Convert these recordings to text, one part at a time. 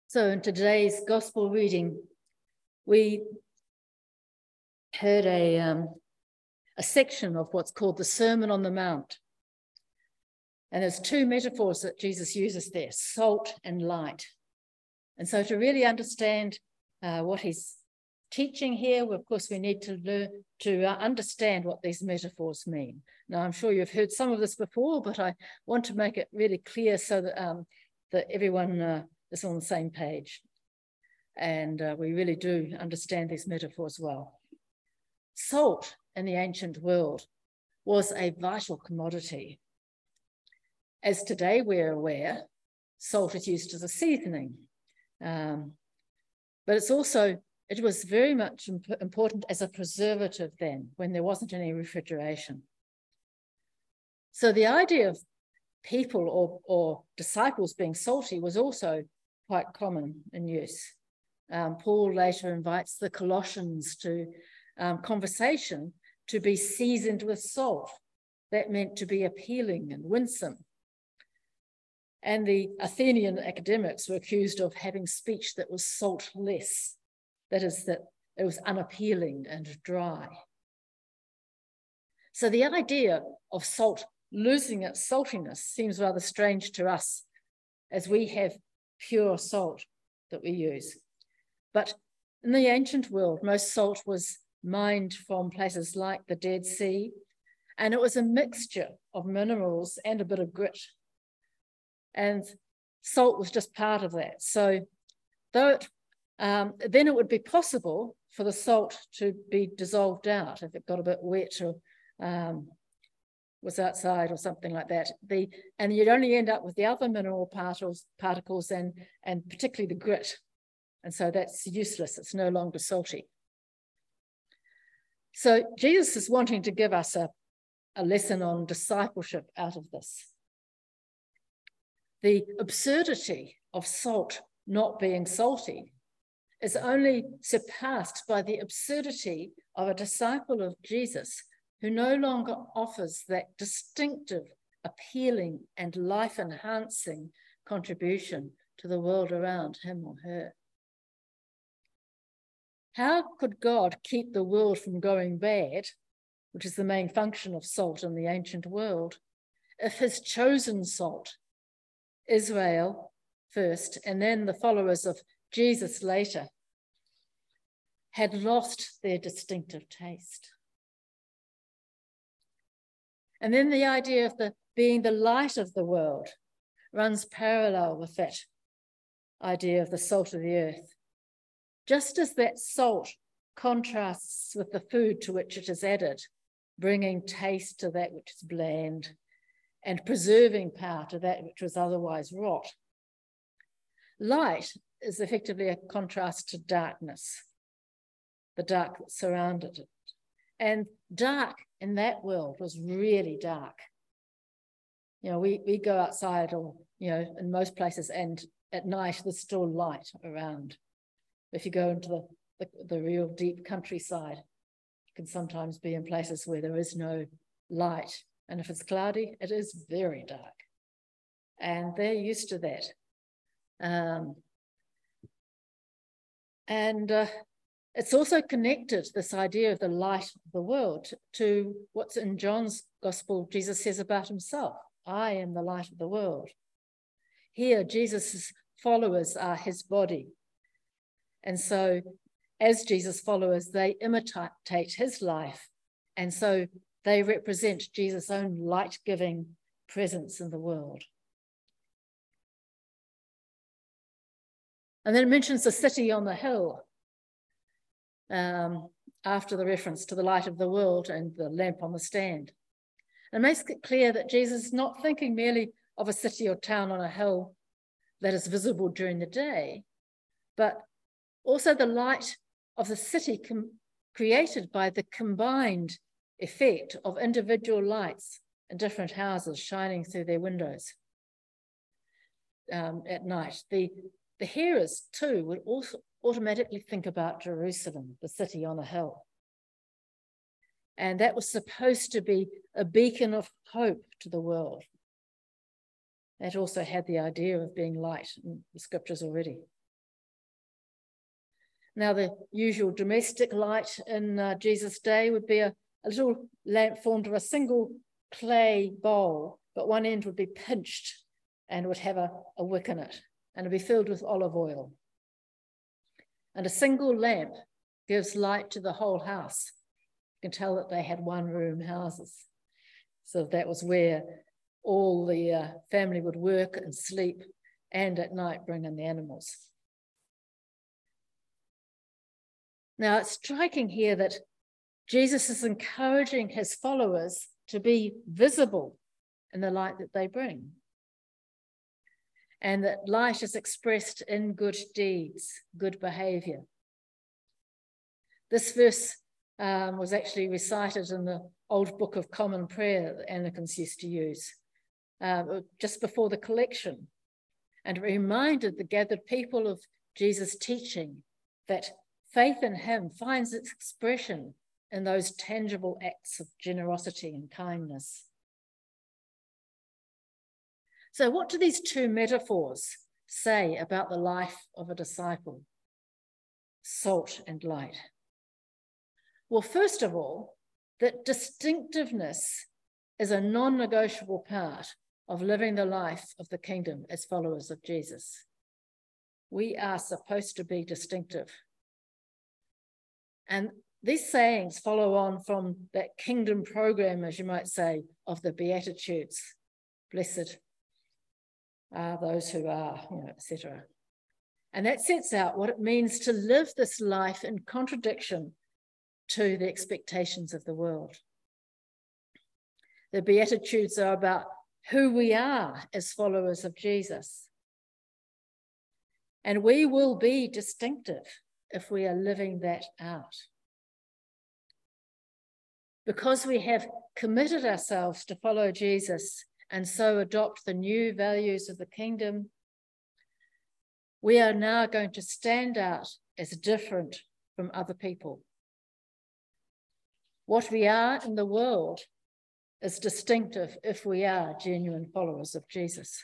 So in today's gospel reading, we heard a section of what's called the Sermon on the Mount. And there's two metaphors that Jesus uses there, salt and light. And so to really understand what he's teaching here, well, of course, we need to learn to understand what these metaphors mean. Now, I'm sure you've heard some of this before, but I want to make it really clear so that, that everyone is on the same page. And we really do understand these metaphors well. Salt in the ancient world was a vital commodity. As today we're aware, salt is used as a seasoning. But it was very much important as a preservative then, when there wasn't any refrigeration. So the idea of people or disciples being salty was also quite common in use. Paul later invites the Colossians to conversation to be seasoned with salt. That meant to be appealing and winsome. And the Athenian academics were accused of having speech that was saltless. That is, that it was unappealing and dry. So the idea of salt losing its saltiness seems rather strange to us, as we have pure salt that we use. But in the ancient world, most salt was mined from places like the Dead Sea, and it was a mixture of minerals and a bit of grit. And salt was just part of that. So then it would be possible for the salt to be dissolved out if it got a bit wet or was outside or something like that. And you'd only end up with the other mineral particles and particularly the grit. And so that's useless. It's no longer salty. So Jesus is wanting to give us a lesson on discipleship out of this. The absurdity of salt not being salty is only surpassed by the absurdity of a disciple of Jesus who no longer offers that distinctive, appealing, and life-enhancing contribution to the world around him or her. How could God keep the world from going bad, which is the main function of salt in the ancient world, if his chosen salt, Israel first, and then the followers of Jesus later, had lost their distinctive taste? And then the idea of being the light of the world runs parallel with that idea of the salt of the earth. Just as that salt contrasts with the food to which it is added, bringing taste to that which is bland and preserving power to that which was otherwise rot. Light is effectively a contrast to darkness, the dark that surrounded it. And dark in that world was really dark. You know, we go outside or, you know, in most places, and at night there's still light around. If you go into the real deep countryside, you can sometimes be in places where there is no light. And if it's cloudy, it is very dark. And they're used to that. It's also connected, this idea of the light of the world, to what's in John's gospel Jesus says about himself. I am the light of the world. Here, Jesus' followers are his body. And so as Jesus' followers, they imitate his life. And so they represent Jesus' own light-giving presence in the world. And then it mentions the city on the hill after the reference to the light of the world and the lamp on the stand. And it makes it clear that Jesus is not thinking merely of a city or town on a hill that is visible during the day, but also the light of the city created by the combined effect of individual lights in different houses shining through their windows at night. The hearers too would also automatically think about Jerusalem, the city on a hill. And that was supposed to be a beacon of hope to the world. That also had the idea of being light in the scriptures already. Now, the usual domestic light in Jesus' day would be a little lamp formed of a single clay bowl, but one end would be pinched and would have a wick in it, and it'd be filled with olive oil. And a single lamp gives light to the whole house. You can tell that they had one-room houses. So that was where all the family would work and sleep, and at night bring in the animals. Now, it's striking here that Jesus is encouraging his followers to be visible in the light that they bring. And that light is expressed in good deeds, good behavior. This verse was actually recited in the old Book of Common Prayer that Anglicans used to use just before the collection. And it reminded the gathered people of Jesus' teaching that faith in him finds its expression in those tangible acts of generosity and kindness. So what do these two metaphors say about the life of a disciple? Salt and light. Well, first of all, that distinctiveness is a non-negotiable part of living the life of the kingdom as followers of Jesus. We are supposed to be distinctive. And these sayings follow on from that kingdom program, as you might say, of the Beatitudes. Blessed are those who are, etc. And that sets out what it means to live this life in contradiction to the expectations of the world. The Beatitudes are about who we are as followers of Jesus. And we will be distinctive if we are living that out. Because we have committed ourselves to follow Jesus and so adopt the new values of the kingdom, we are now going to stand out as different from other people. What we are in the world is distinctive if we are genuine followers of Jesus.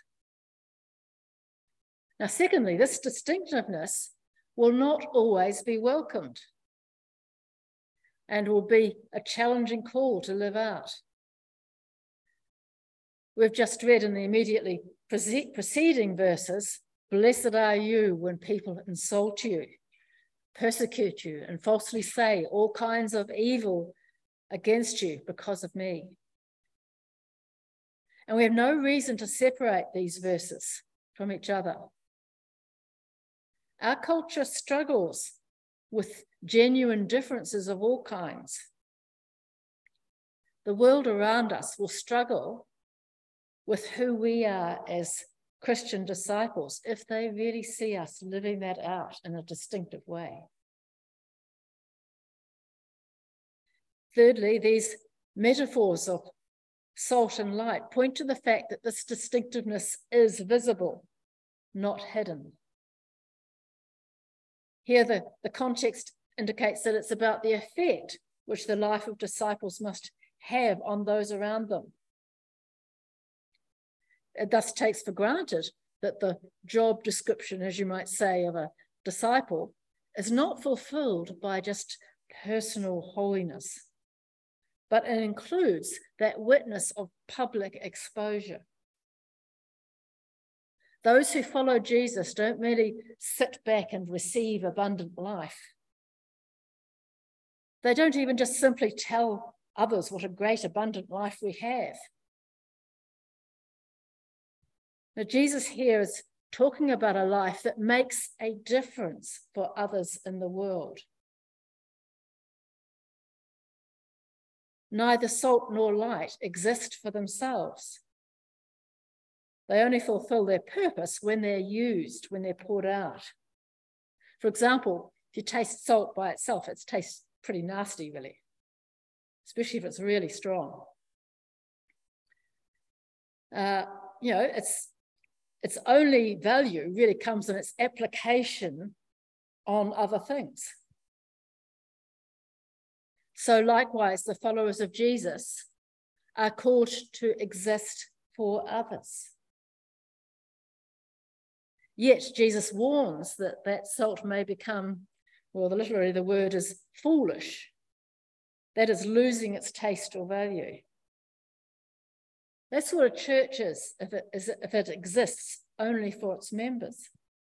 Now, secondly, this distinctiveness will not always be welcomed and will be a challenging call to live out. We've just read in the immediately preceding verses, blessed are you when people insult you, persecute you, and falsely say all kinds of evil against you because of me. And we have no reason to separate these verses from each other. Our culture struggles with genuine differences of all kinds. The world around us will struggle with who we are as Christian disciples if they really see us living that out in a distinctive way. Thirdly, these metaphors of salt and light point to the fact that this distinctiveness is visible, not hidden. Here, the context indicates that it's about the effect which the life of disciples must have on those around them. It thus takes for granted that the job description, as you might say, of a disciple is not fulfilled by just personal holiness, but it includes that witness of public exposure. Those who follow Jesus don't merely sit back and receive abundant life. They don't even just simply tell others what a great abundant life we have. Now, Jesus here is talking about a life that makes a difference for others in the world. Neither salt nor light exist for themselves. They only fulfill their purpose when they're used, when they're poured out. For example, if you taste salt by itself, it tastes pretty nasty, really, especially if it's really strong. Its only value really comes in its application on other things. So likewise, the followers of Jesus are called to exist for others. Yet Jesus warns that salt may become Well, literally the word is foolish. That is losing its taste or value. That's what a church is if it exists only for its members.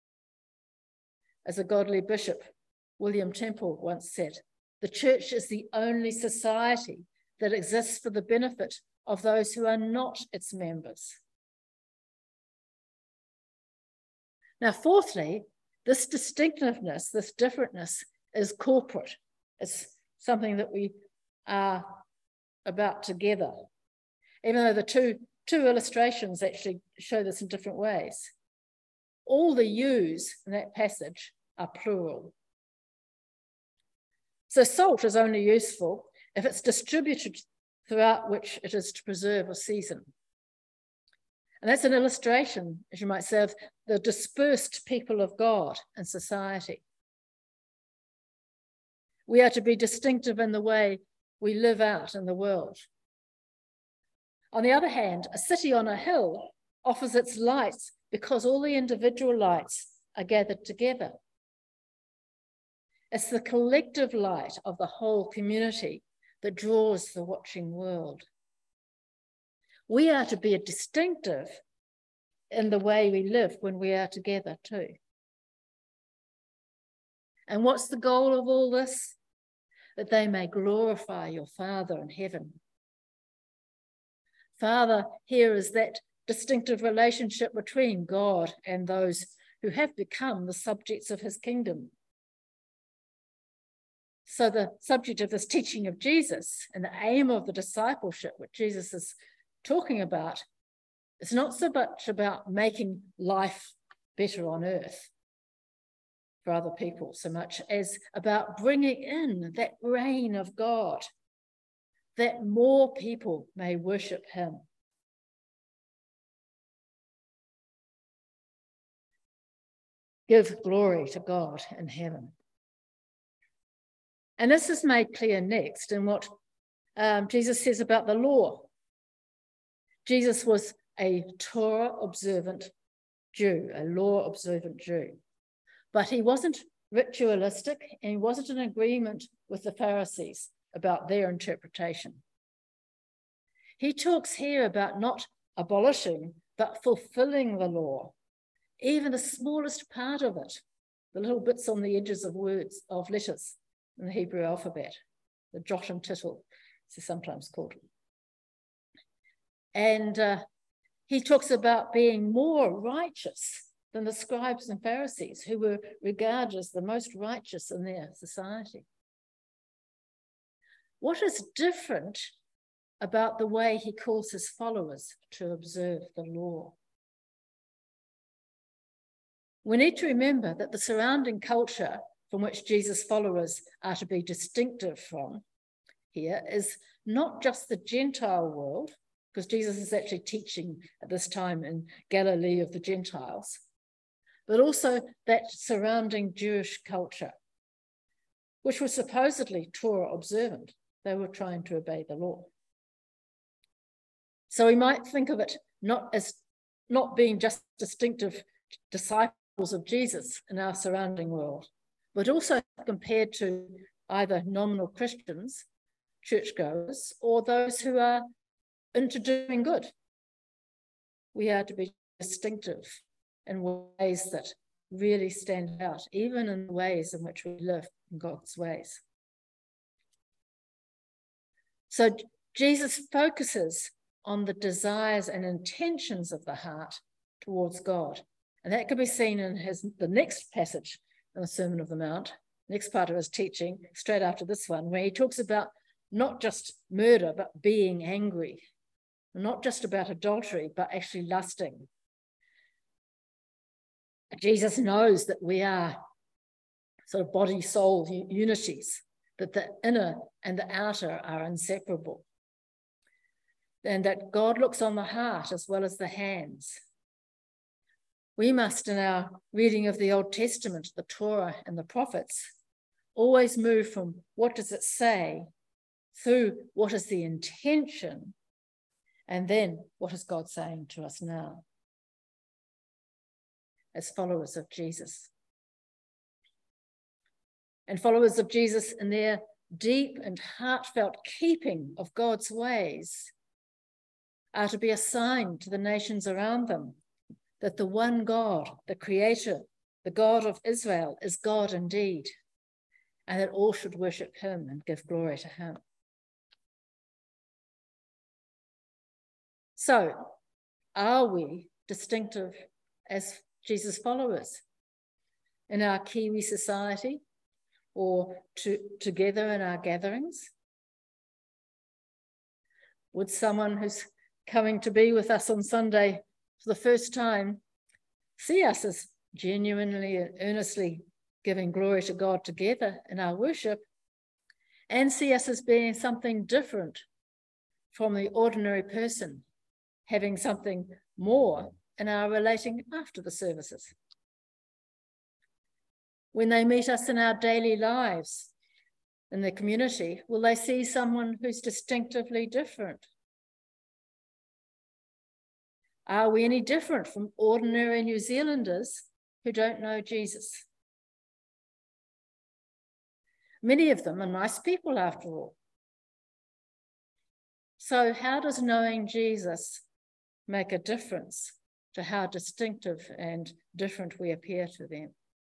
As a godly bishop, William Temple, once said, the church is the only society that exists for the benefit of those who are not its members. Now, fourthly, this distinctiveness, this differentness is corporate. It's something that we are about together, even though the two illustrations actually show this in different ways. All the yous in that passage are plural. So salt is only useful if it's distributed throughout which it is to preserve or season. And that's an illustration, as you might say, of the dispersed people of God in society. We are to be distinctive in the way we live out in the world. On the other hand, a city on a hill offers its lights because all the individual lights are gathered together. It's the collective light of the whole community that draws the watching world. We are to be distinctive in the way we live when we are together too. And what's the goal of all this? That they may glorify your Father in heaven. Father here is that distinctive relationship between God and those who have become the subjects of his kingdom. So the subject of this teaching of Jesus and the aim of the discipleship, which Jesus is talking about, is not so much about making life better on earth for other people so much as about bringing in that reign of God, that more people may worship him. Give glory to God in heaven. And this is made clear next in what Jesus says about the law. Jesus was a Torah-observant Jew, a law-observant Jew. But he wasn't ritualistic and he wasn't in agreement with the Pharisees about their interpretation. He talks here about not abolishing, but fulfilling the law, even the smallest part of it, the little bits on the edges of words, of letters in the Hebrew alphabet, the jot and tittle, it's sometimes called. And he talks about being more righteous than the scribes and Pharisees, who were regarded as the most righteous in their society. What is different about the way he calls his followers to observe the law? We need to remember that the surrounding culture from which Jesus' followers are to be distinctive from here is not just the Gentile world, because Jesus is actually teaching at this time in Galilee of the Gentiles, but also that surrounding Jewish culture, which was supposedly Torah observant. They were trying to obey the law. So we might think of it not as not being just distinctive disciples of Jesus in our surrounding world, but also compared to either nominal Christians, churchgoers, or those who are into doing good. We are to be distinctive in ways that really stand out, even in the ways in which we live in God's ways. So Jesus focuses on the desires and intentions of the heart towards God. And that can be seen in the next passage in the Sermon on the Mount, next part of his teaching, straight after this one, where he talks about not just murder, but being angry. Not just about adultery, but actually lusting. Jesus knows that we are sort of body-soul unities, that the inner and the outer are inseparable, and that God looks on the heart as well as the hands. We must, in our reading of the Old Testament, the Torah and the prophets, always move from what does it say through what is the intention, and then what is God saying to us now as followers of Jesus. and followers of Jesus in their deep and heartfelt keeping of God's ways are to be a sign to the nations around them that the one God, the Creator, the God of Israel, is God indeed, and that all should worship him and give glory to him. So, are we distinctive as Jesus followers in our Kiwi society or together in our gatherings? Would someone who's coming to be with us on Sunday for the first time see us as genuinely and earnestly giving glory to God together in our worship, and see us as being something different from the ordinary person, having something more in our relating after the services? When they meet us in our daily lives in the community, will they see someone who's distinctively different? Are we any different from ordinary New Zealanders who don't know Jesus? Many of them are nice people, after all. So how does knowing Jesus make a difference to how distinctive and different we appear to them?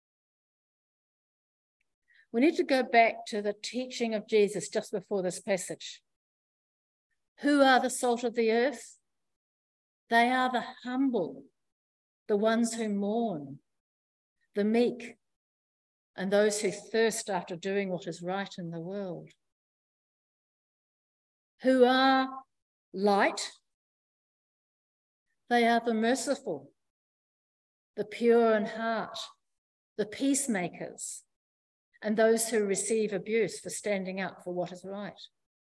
We need to go back to the teaching of Jesus just before this passage. Who are the salt of the earth? They are the humble, the ones who mourn, the meek, and those who thirst after doing what is right in the world. Who are light? They are the merciful, the pure in heart, the peacemakers, and those who receive abuse for standing up for what is right.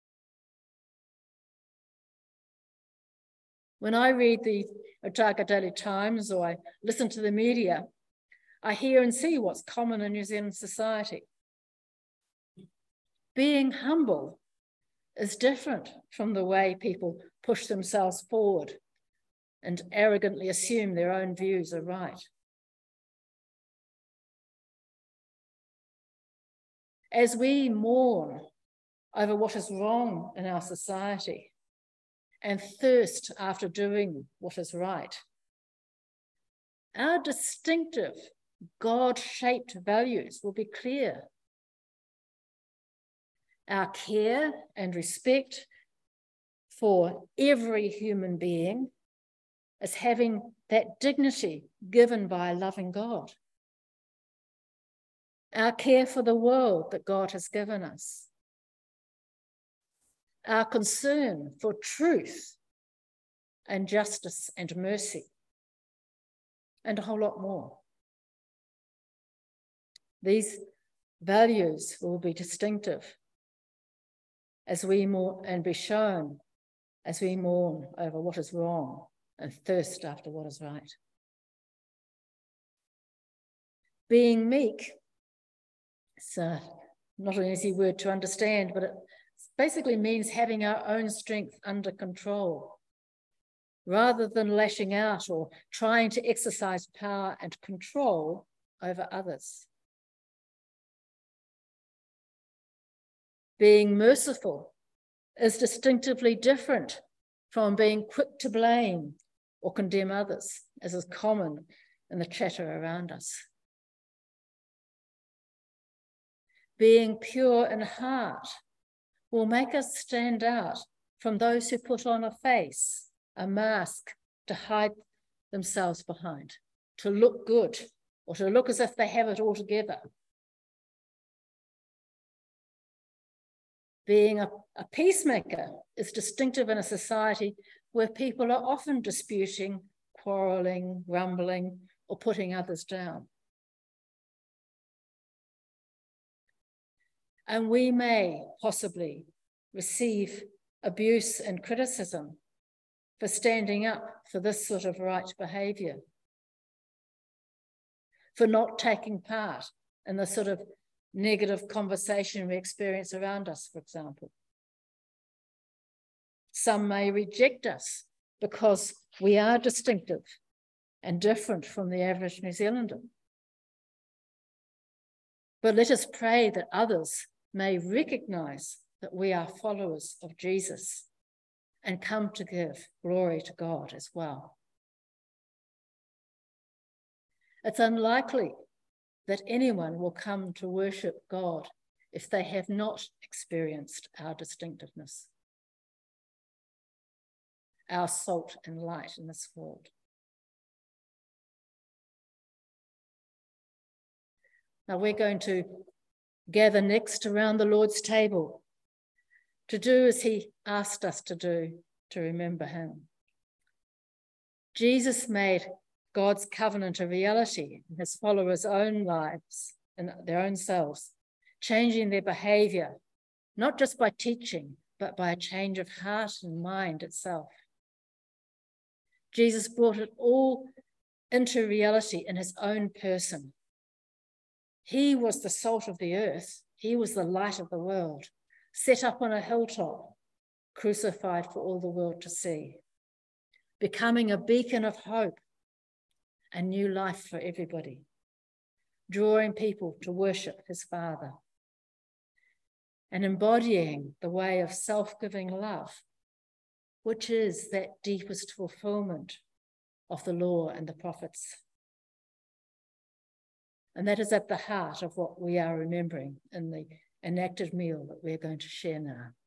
When I read the Otago Daily Times or I listen to the media, I hear and see what's common in New Zealand society. Being humble is different from the way people push themselves forward and arrogantly assume their own views are right. As we mourn over what is wrong in our society and thirst after doing what is right, our distinctive God-shaped values will be clear. Our care and respect for every human being as having that dignity given by a loving God. Our care for the world that God has given us. Our concern for truth and justice and mercy, and a whole lot more. These values will be distinctive as we mourn and be shown as we mourn over what is wrong and thirst after what is right. Being meek, it's not an easy word to understand, but it basically means having our own strength under control, rather than lashing out or trying to exercise power and control over others. Being merciful is distinctively different from being quick to blame or condemn others, as is common in the chatter around us. Being pure in heart will make us stand out from those who put on a face, a mask to hide themselves behind, to look good or to look as if they have it all together. Being a peacemaker is distinctive in a society where people are often disputing, quarrelling, grumbling, or putting others down. And we may possibly receive abuse and criticism for standing up for this sort of right behaviour, for not taking part in the sort of negative conversation we experience around us, for example. Some may reject us because we are distinctive and different from the average New Zealander. But let us pray that others may recognize that we are followers of Jesus and come to give glory to God as well. It's unlikely that anyone will come to worship God if they have not experienced our distinctiveness, our salt and light in this world. Now we're going to gather next around the Lord's table to do as he asked us to do, to remember him. Jesus made God's covenant a reality in his followers' own lives and their own selves, changing their behavior, not just by teaching, but by a change of heart and mind itself. Jesus brought it all into reality in his own person. He was the salt of the earth. He was the light of the world, set up on a hilltop, crucified for all the world to see, becoming a beacon of hope and new life for everybody, drawing people to worship his Father and embodying the way of self-giving love, which is that deepest fulfillment of the law and the prophets. And that is at the heart of what we are remembering in the enacted meal that we're going to share now.